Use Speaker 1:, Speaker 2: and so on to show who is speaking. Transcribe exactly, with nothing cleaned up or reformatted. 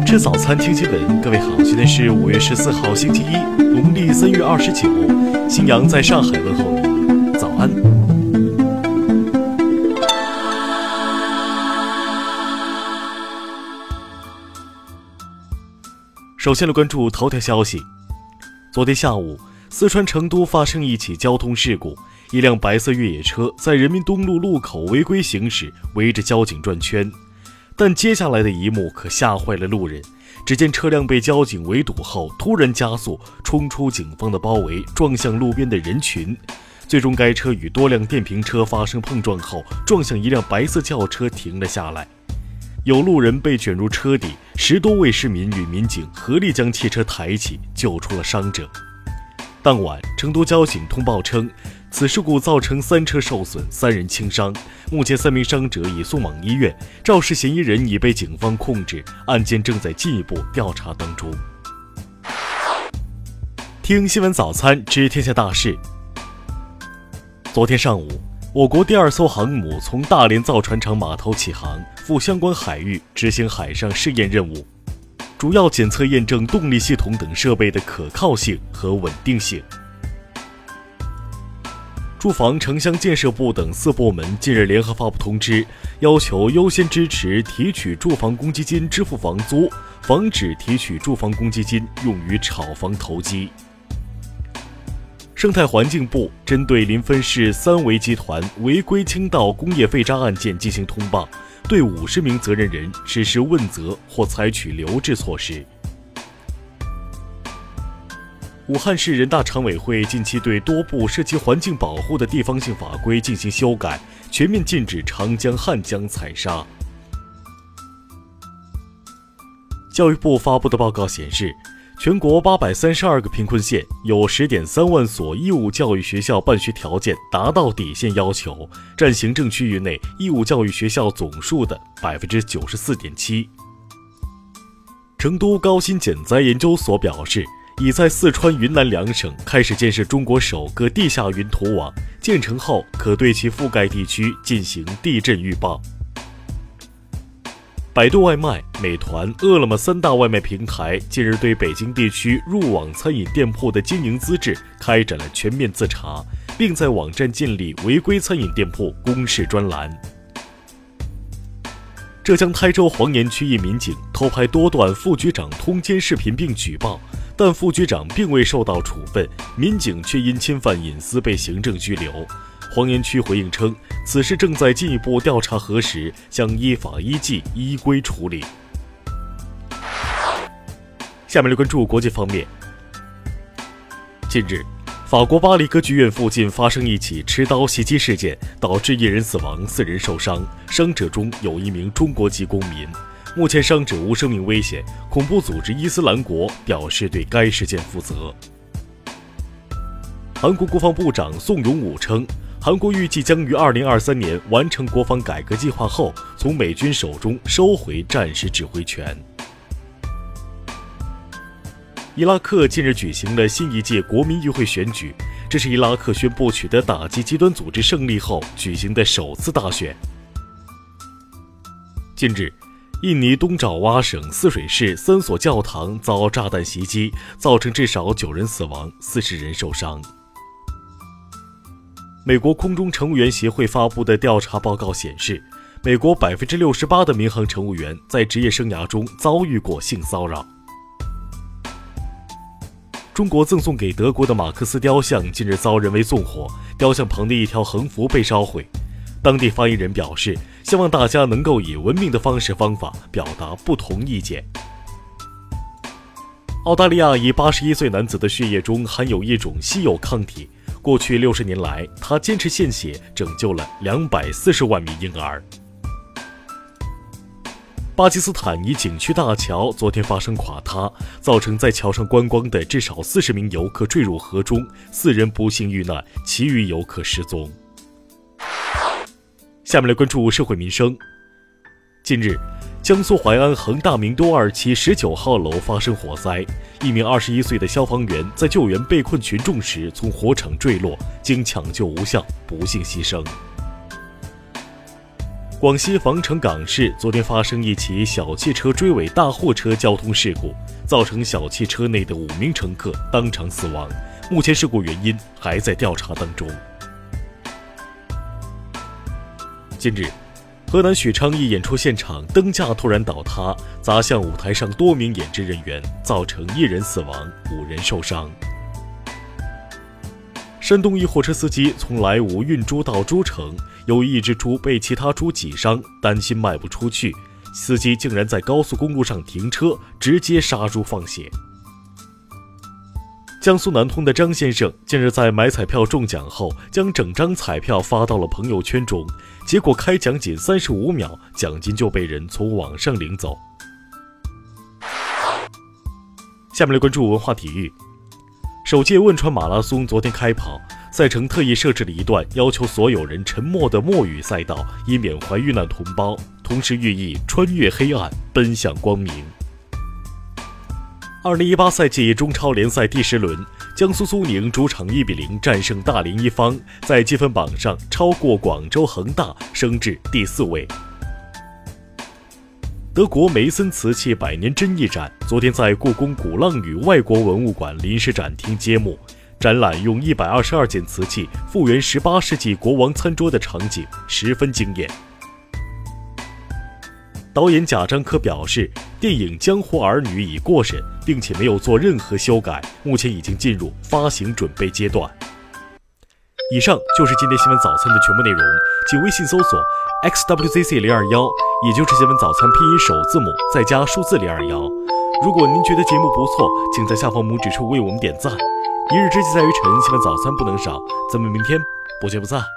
Speaker 1: 吃早餐听新闻，各位好，今天是五月十四号星期一，农历三月二十九，新阳在上海问候您，早安。首先来关注头条消息。昨天下午，四川成都发生一起交通事故，一辆白色越野车在人民东路路口违规行驶，围着交警转圈。但接下来的一幕可吓坏了路人，只见车辆被交警围堵后突然加速，冲出警方的包围，撞向路边的人群。最终该车与多辆电瓶车发生碰撞后，撞向一辆白色轿车停了下来。有路人被卷入车底，十多位市民与民警合力将汽车抬起，救出了伤者。当晚，成都交警通报称，此事故造成三车受损，三人轻伤。目前三名伤者已送往医院，肇事嫌疑人已被警方控制，案件正在进一步调查当中。听新闻早餐知天下大事。昨天上午，我国第二艘航母从大连造船厂码头起航，赴相关海域执行海上试验任务，主要检测验证动力系统等设备的可靠性和稳定性。住房城乡建设部等四部门近日联合发布通知，要求优先支持提取住房公积金支付房租，防止提取住房公积金用于炒房投机。生态环境部针对临汾市三维集团违规倾倒工业废渣案件进行通报，对五十名责任人实施问责或采取留置措施。武汉市人大常委会近期对多部涉及环境保护的地方性法规进行修改，全面禁止长江、汉江采砂。教育部发布的报告显示，全国八百三十二个贫困县有 十点三万所义务教育学校办学条件达到底线要求，占行政区域内义务教育学校总数的 百分之九十四点七。成都高新减灾研究所表示，已在四川、云南两省开始建设中国首个地下云图网，建成后可对其覆盖地区进行地震预报。百度外卖、美团、饿了么三大外卖平台近日对北京地区入网餐饮店铺的经营资质开展了全面自查，并在网站建立违规餐饮店铺公示专栏。浙江台州黄岩区一民警偷拍多段副局长通奸视频并举报，但副局长并未受到处分，民警却因侵犯隐私被行政拘留。黄岩区回应称，此事正在进一步调查核实，将依法依纪依规处理。下面来关注国际方面。近日，法国巴黎歌剧院附近发生一起持刀袭击事件，导致一人死亡，四人受伤，伤者中有一名中国籍公民。目前伤者无生命危险，恐怖组织伊斯兰国表示对该事件负责。韩国国防部长宋永武称，韩国预计将于二零二三年完成国防改革计划后，从美军手中收回战时指挥权。伊拉克近日举行了新一届国民议会选举，这是伊拉克宣布取得打击极端组织胜利后举行的首次大选。近日，印尼东爪哇省泗水市三所教堂遭炸弹袭击，造成至少九人死亡，四十人受伤。美国空中乘务员协会发布的调查报告显示，美国 百分之六十八 的民航乘务员在职业生涯中遭遇过性骚扰。中国赠送给德国的马克思雕像近日遭人为纵火，雕像旁的一条横幅被烧毁。当地发言人表示，希望大家能够以文明的方式方法表达不同意见。澳大利亚一八十一岁男子的血液中含有一种稀有抗体，过去六十年来，他坚持献血，拯救了两百四十万名婴儿。巴基斯坦一景区大桥昨天发生垮塌，造成在桥上观光的至少四十名游客坠入河中，四人不幸遇难，其余游客失踪。下面来关注社会民生。近日，江苏淮安恒大名都二期十九号楼发生火灾，一名二十一岁的消防员在救援被困群众时从火场坠落，经抢救无效，不幸牺牲。 广西防城港市昨天发生一起小汽车追尾大货车交通事故，造成小汽车内的五名乘客当场死亡。目前事故原因还在调查当中。近日，河南许昌一演出现场灯架突然倒塌，砸向舞台上多名演职人员，造成一人死亡，五人受伤。山东一货车司机从莱芜运猪到诸城，由于一只猪被其他猪挤伤，担心卖不出去，司机竟然在高速公路上停车，直接杀猪放血。江苏南通的张先生近日在买彩票中奖后，将整张彩票发到了朋友圈中，结果开奖仅三十五秒，奖金就被人从网上领走。下面来关注文化体育。首届汶川马拉松昨天开跑，赛程特意设置了一段要求所有人沉默的默语赛道，以缅怀遇难同胞，同时寓意穿越黑暗，奔向光明。二零一八赛季中超联赛第十轮，江苏苏宁主场一比零战胜大连一方，在积分榜上超过广州恒大，升至第四位。德国梅森瓷器百年真艺展昨天在故宫鼓浪屿外国文物馆临时展厅揭幕，展览用一百二十二件瓷器复原十八世纪国王餐桌的场景，十分惊艳。导演贾樟柯表示，电影《江湖儿女》已过审，并且没有做任何修改，目前已经进入发行准备阶段。以上就是今天新闻早餐的全部内容，请微信搜索 X W Z C 零二一，也就是新闻早餐拼音首字母再加数字零二一。如果您觉得节目不错，请在下方拇指处为我们点赞。一日之计在于晨，新闻早餐不能少，咱们明天不见不散。